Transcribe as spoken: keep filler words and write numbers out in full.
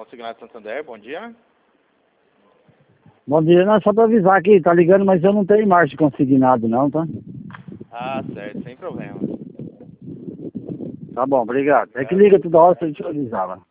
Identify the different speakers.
Speaker 1: Consignado Santander, bom dia.
Speaker 2: Bom dia, não, é só pra avisar aqui, tá ligando, mas eu não tenho marcha consignado não, tá?
Speaker 1: Ah, certo, sem problema.
Speaker 2: Tá bom, obrigado. É que liga toda hora, deixa eu avisar lá.